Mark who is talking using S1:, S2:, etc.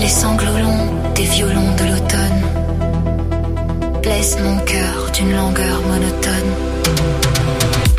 S1: Les sanglots longs des violons de l'automne blessent mon cœur d'une langueur monotone.